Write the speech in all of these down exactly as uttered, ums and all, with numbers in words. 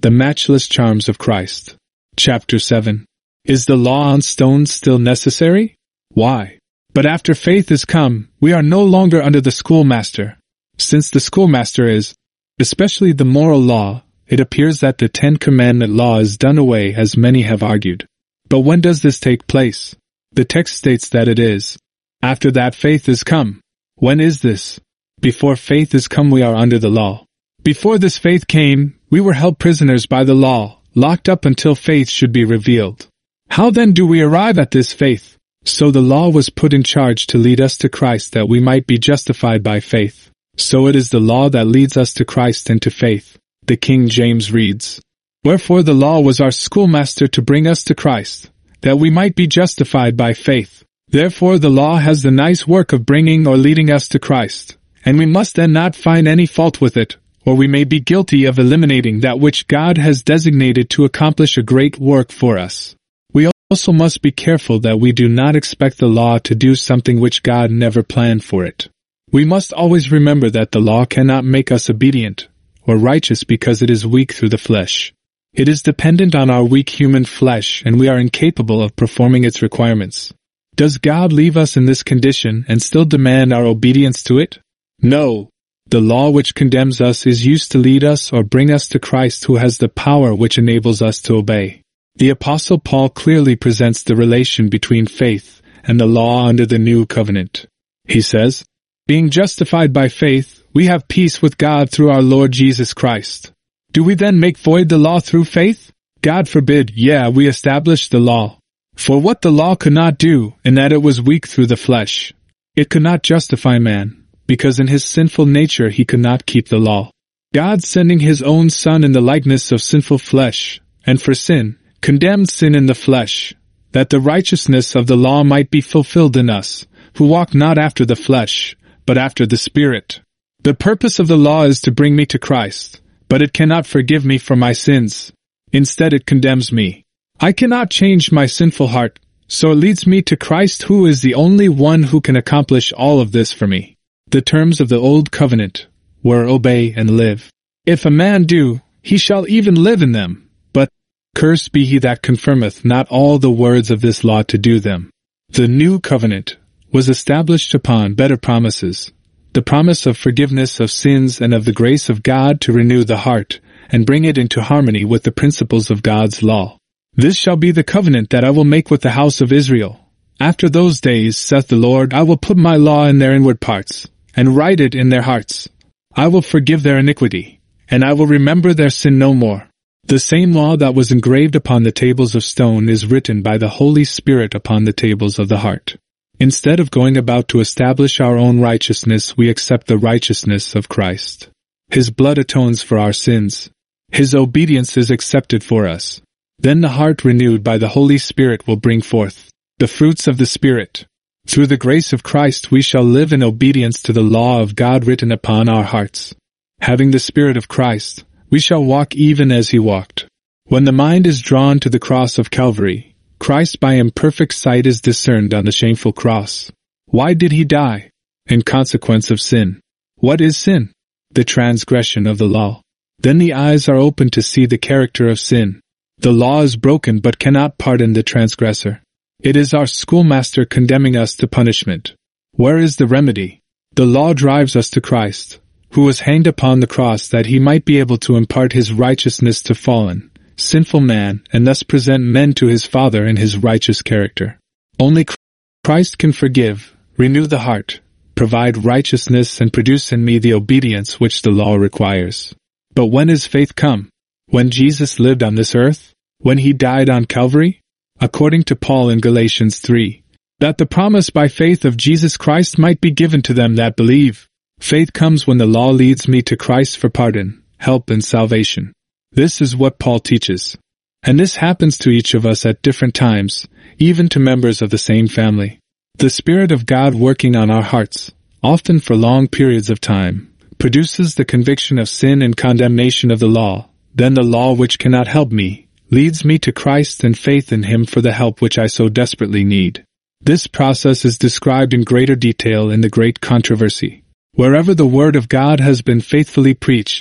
The Matchless Charms of Christ. Chapter seven. Is the law on stones still necessary? Why? But after faith is come, we are no longer under the schoolmaster. Since the schoolmaster is, especially the moral law, it appears that the Ten Commandment law is done away, as many have argued. But when does this take place? The text states that it is after that faith is come. When is this? Before faith is come, we are under the law. Before this faith came, we were held prisoners by the law, locked up until faith should be revealed. How then do we arrive at this faith? So the law was put in charge to lead us to Christ, that we might be justified by faith. So it is the law that leads us to Christ and to faith. The King James reads, "Wherefore the law was our schoolmaster to bring us to Christ, that we might be justified by faith. Therefore the law has the nice work of bringing or leading us to Christ, and we must then not find any fault with it, or we may be guilty of eliminating that which God has designated to accomplish a great work for us. We also must be careful that we do not expect the law to do something which God never planned for it. We must always remember that the law cannot make us obedient or righteous because it is weak through the flesh. It is dependent on our weak human flesh, and we are incapable of performing its requirements. Does God leave us in this condition and still demand our obedience to it? No. The law which condemns us is used to lead us or bring us to Christ, who has the power which enables us to obey. The Apostle Paul clearly presents the relation between faith and the law under the new covenant. He says, "Being justified by faith, we have peace with God through our Lord Jesus Christ." Do we then make void the law through faith? God forbid. Yeah, we establish the law. For what the law could not do, in that it was weak through the flesh, it could not justify man, because in his sinful nature he could not keep the law. God, sending his own Son in the likeness of sinful flesh, and for sin, condemned sin in the flesh, that the righteousness of the law might be fulfilled in us, who walk not after the flesh, but after the Spirit. The purpose of the law is to bring me to Christ, but it cannot forgive me for my sins. Instead it condemns me. I cannot change my sinful heart, so it leads me to Christ, who is the only one who can accomplish all of this for me. The terms of the Old Covenant were obey and live. If a man do, he shall even live in them. But cursed be he that confirmeth not all the words of this law to do them. The New Covenant was established upon better promises, the promise of forgiveness of sins and of the grace of God to renew the heart and bring it into harmony with the principles of God's law. "This shall be the covenant that I will make with the house of Israel. After those days, saith the Lord, I will put my law in their inward parts, and write it in their hearts. I will forgive their iniquity, and I will remember their sin no more." The same law that was engraved upon the tables of stone is written by the Holy Spirit upon the tables of the heart. Instead of going about to establish our own righteousness, we accept the righteousness of Christ. His blood atones for our sins. His obedience is accepted for us. Then the heart renewed by the Holy Spirit will bring forth the fruits of the Spirit. Through the grace of Christ we shall live in obedience to the law of God written upon our hearts. Having the Spirit of Christ, we shall walk even as he walked. When the mind is drawn to the cross of Calvary, Christ by imperfect sight is discerned on the shameful cross. Why did he die? In consequence of sin. What is sin? The transgression of the law. Then the eyes are opened to see the character of sin. The law is broken but cannot pardon the transgressor. It is our schoolmaster condemning us to punishment. Where is the remedy? The law drives us to Christ, who was hanged upon the cross that he might be able to impart his righteousness to fallen, sinful man, and thus present men to his Father in his righteous character. Only Christ can forgive, renew the heart, provide righteousness, and produce in me the obedience which the law requires. But when is faith come? When Jesus lived on this earth? When he died on Calvary? According to Paul in Galatians three, that the promise by faith of Jesus Christ might be given to them that believe. Faith comes when the law leads me to Christ for pardon, help, and salvation. This is what Paul teaches. And this happens to each of us at different times, even to members of the same family. The Spirit of God working on our hearts, often for long periods of time, produces the conviction of sin and condemnation of the law. Then the law, which cannot help me, leads me to Christ and faith in him for the help which I so desperately need. This process is described in greater detail in the Great Controversy. Wherever the Word of God has been faithfully preached,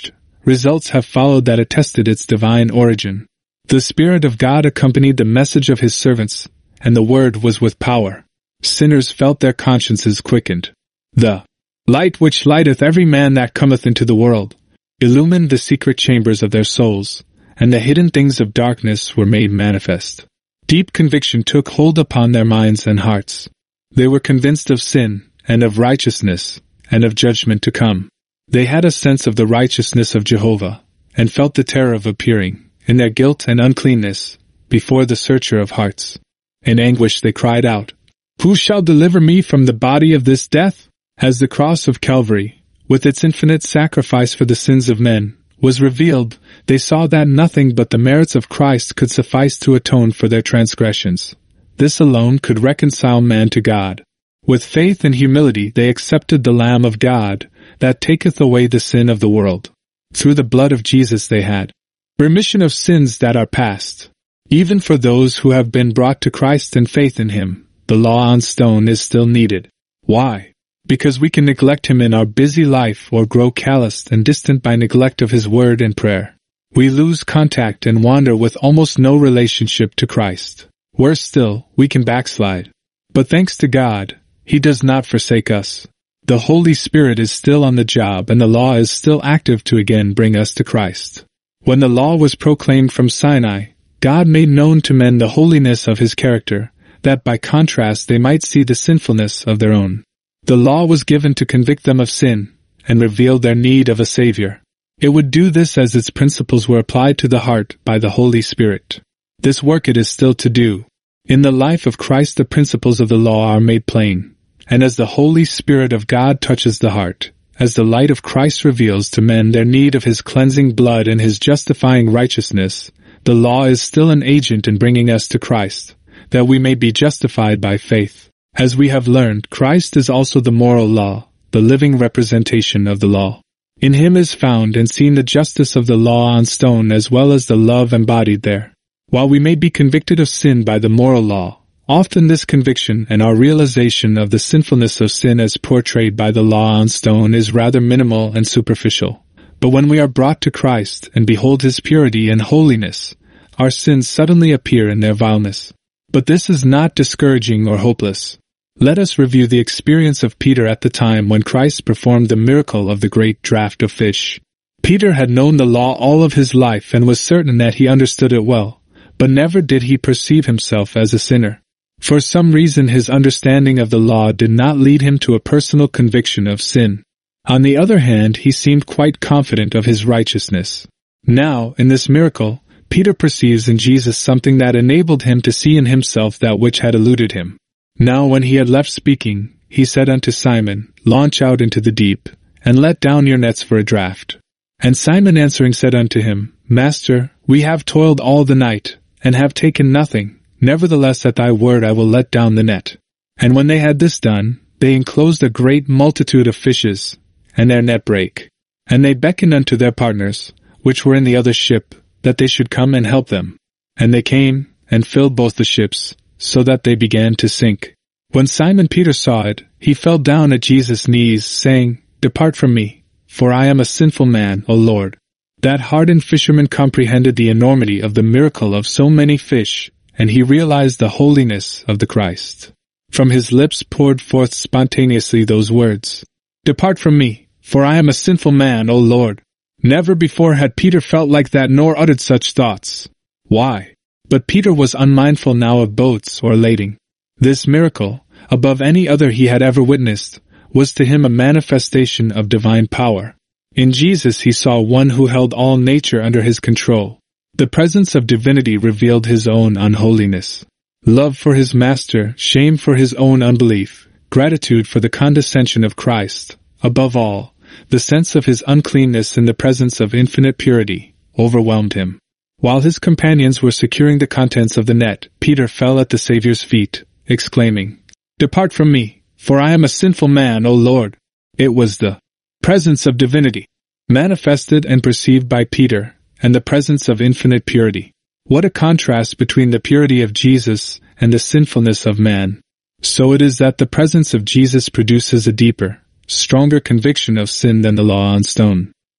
results have followed that attested its divine origin. The Spirit of God accompanied the message of His servants, and the word was with power. Sinners felt their consciences quickened. The light which lighteth every man that cometh into the world illumined the secret chambers of their souls, and the hidden things of darkness were made manifest. Deep conviction took hold upon their minds and hearts. They were convinced of sin, and of righteousness, and of judgment to come. They had a sense of the righteousness of Jehovah, and felt the terror of appearing, in their guilt and uncleanness, before the Searcher of hearts. In anguish they cried out, "Who shall deliver me from the body of this death?" As the cross of Calvary, with its infinite sacrifice for the sins of men, was revealed, they saw that nothing but the merits of Christ could suffice to atone for their transgressions. This alone could reconcile man to God. With faith and humility they accepted the Lamb of God, that taketh away the sin of the world. Through the blood of Jesus they had remission of sins that are past. Even for those who have been brought to Christ and faith in Him, the law on stone is still needed. Why? Because we can neglect Him in our busy life or grow calloused and distant by neglect of His word and prayer. We lose contact and wander with almost no relationship to Christ. Worse still, we can backslide. But thanks to God, He does not forsake us. The Holy Spirit is still on the job and the law is still active to again bring us to Christ. When the law was proclaimed from Sinai, God made known to men the holiness of His character, that by contrast they might see the sinfulness of their own. The law was given to convict them of sin, and reveal their need of a Savior. It would do this as its principles were applied to the heart by the Holy Spirit. This work it is still to do. In the life of Christ the principles of the law are made plain. And as the Holy Spirit of God touches the heart, as the light of Christ reveals to men their need of His cleansing blood and His justifying righteousness, the law is still an agent in bringing us to Christ, that we may be justified by faith. As we have learned, Christ is also the moral law, the living representation of the law. In Him is found and seen the justice of the law on stone as well as the love embodied there. While we may be convicted of sin by the moral law, often this conviction and our realization of the sinfulness of sin as portrayed by the law on stone is rather minimal and superficial. But when we are brought to Christ and behold His purity and holiness, our sins suddenly appear in their vileness. But this is not discouraging or hopeless. Let us review the experience of Peter at the time when Christ performed the miracle of the great draught of fish. Peter had known the law all of his life and was certain that he understood it well, but never did he perceive himself as a sinner. For some reason his understanding of the law did not lead him to a personal conviction of sin. On the other hand, he seemed quite confident of his righteousness. Now, in this miracle, Peter perceives in Jesus something that enabled him to see in himself that which had eluded him. Now when he had left speaking, he said unto Simon, Launch out into the deep, and let down your nets for a draught. And Simon answering said unto him, Master, we have toiled all the night, and have taken nothing. Nevertheless at thy word I will let down the net. And when they had this done, they enclosed a great multitude of fishes, and their net brake. And they beckoned unto their partners, which were in the other ship, that they should come and help them. And they came, and filled both the ships, so that they began to sink. When Simon Peter saw it, he fell down at Jesus' knees, saying, Depart from me, for I am a sinful man, O Lord. That hardened fisherman comprehended the enormity of the miracle of so many fish, and he realized the holiness of the Christ. From his lips poured forth spontaneously those words, Depart from me, for I am a sinful man, O Lord. Never before had Peter felt like that nor uttered such thoughts. Why? But Peter was unmindful now of boats or lading. This miracle, above any other he had ever witnessed, was to him a manifestation of divine power. In Jesus he saw one who held all nature under his control. The presence of divinity revealed his own unholiness. Love for his master, shame for his own unbelief, gratitude for the condescension of Christ, above all, the sense of his uncleanness in the presence of infinite purity, overwhelmed him. While his companions were securing the contents of the net, Peter fell at the Saviour's feet, exclaiming, Depart from me, for I am a sinful man, O Lord. It was the presence of divinity, manifested and perceived by Peter, and the presence of infinite purity. What a contrast between the purity of Jesus and the sinfulness of man. So it is that the presence of Jesus produces a deeper, stronger conviction of sin than the law on stone.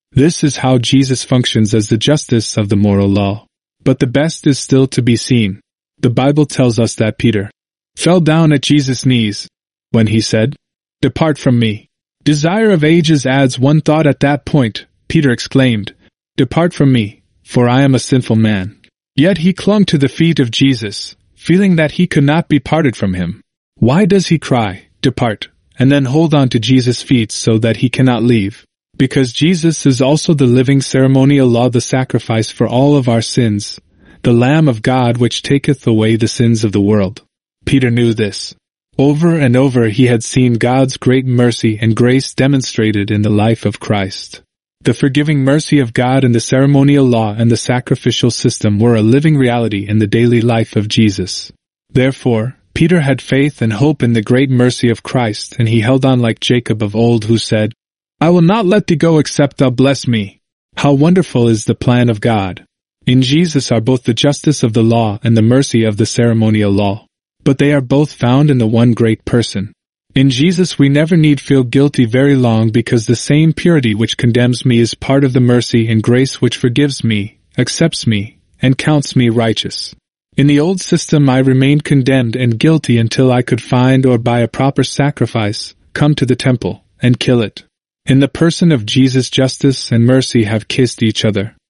This is how Jesus functions as the justice of the moral law. But the best is still to be seen. The Bible tells us that Peter fell down at Jesus' knees when he said, "Depart from me." Desire of Ages adds one thought at that point. Peter exclaimed, "Depart from me, for I am a sinful man." Yet he clung to the feet of Jesus, feeling that he could not be parted from him. Why does he cry, "Depart," and then hold on to Jesus' feet so that he cannot leave? Because Jesus is also the living ceremonial law, the sacrifice for all of our sins, the Lamb of God which taketh away the sins of the world. Peter knew this. Over and over he had seen God's great mercy and grace demonstrated in the life of Christ. The forgiving mercy of God and the ceremonial law and the sacrificial system were a living reality in the daily life of Jesus. Therefore, Peter had faith and hope in the great mercy of Christ, and he held on like Jacob of old, who said, "I will not let thee go except thou bless me." How wonderful is the plan of God! In Jesus are both the justice of the law and the mercy of the ceremonial law. But they are both found in the one great person. In Jesus we never need feel guilty very long, because the same purity which condemns me is part of the mercy and grace which forgives me, accepts me, and counts me righteous. In the old system I remained condemned and guilty until I could find or by a proper sacrifice, come to the temple, and kill it. In the person of Jesus, justice and mercy have kissed each other.